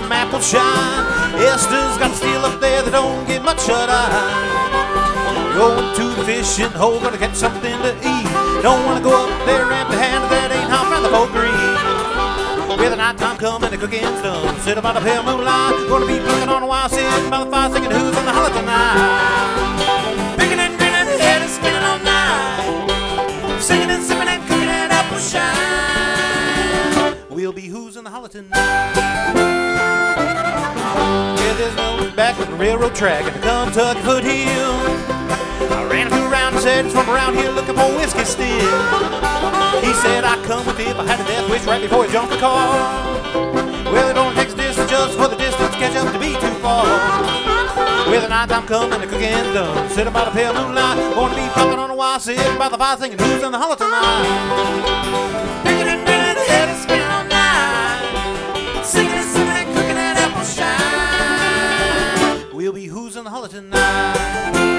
them apples shine. Esther's got a steel up there that don't get much shut-eye. Going to the fishing hole, gonna catch something to eat. Don't wanna go up there empty-handed, that ain't how I found the boat green. With the nighttime coming, the cooking's done. Sit about the pale moonlight, gonna be plucking on a while, sitting by the fire, singing who's on the holler tonight. Picking and grinning, head and spinning all night. Singing and sipping and cooking and apple shine. We'll be who's in the holler tonight. Yeah, there's no back on the railroad track in the Kentucky foothill. I ran him around and said, it's from around here looking for whiskey still. He said, I'd come with you if I had a death wish right before he jumped the car. Well, it only takes a distance just for the distance to catch up to be too far. Well, the nighttime coming, the cooking's done. Sitting by the pale moonlight, gonna be fucking on a while, sitting by the fire singing who's in the holler tonight. Picking and grinning, head and spinning all night. Singing and sipping and cooking and apple shine. We'll be who's in the holler tonight.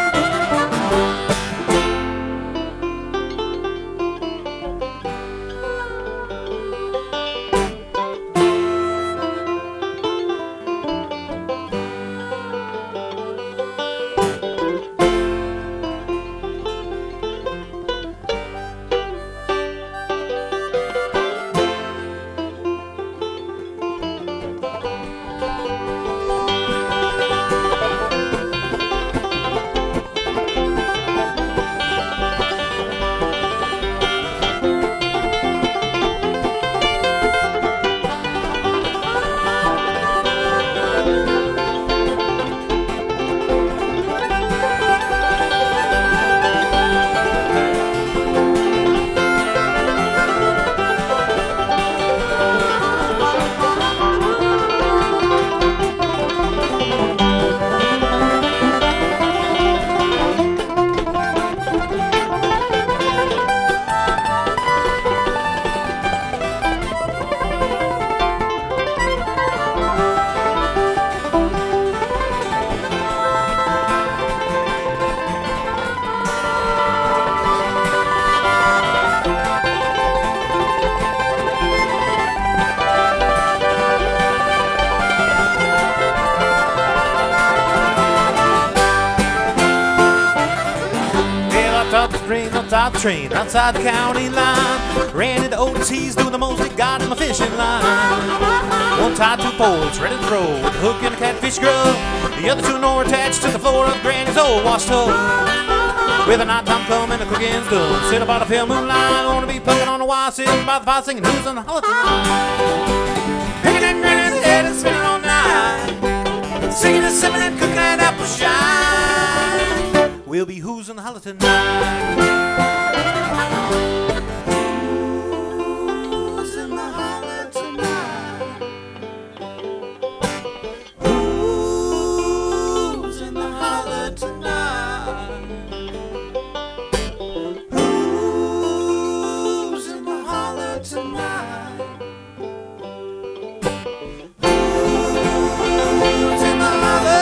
Outside the train, outside the county line. Ran into Otis, he's doing the most he got in my fishing line. One tied two poles, ready to throw, with a hook and a catfish grub. The other two are attached to the floor of Granny's old wash tub. With the nighttime coming, the cooking's done. Sit about a pale moonlight, gonna be plucking on a wire, sitting by the fire singing who's on the holler tonight. Picking and grinning, head and spinning all night. Singing and sipping and cooking and apple shine. We'll be who's on the holler tonight. Who's in the holler tonight? Who's in the holler tonight? Who's in the holler tonight? Who's in the holler?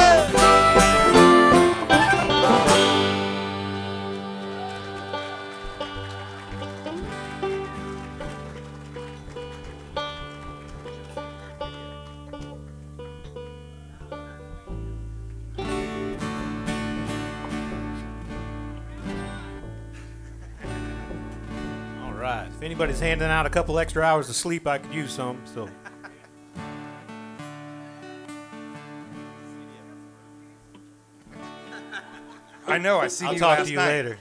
Right. If anybody's handing out a couple extra hours of sleep, I could use some. So. I know. I see. I'll you talk last to you night. later.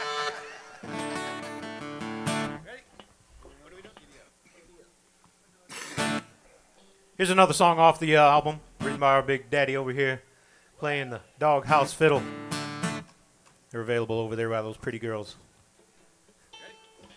Here's another song off the album, written by our big daddy over here, playing the Doghouse Fiddle. They're available over there by those pretty girls.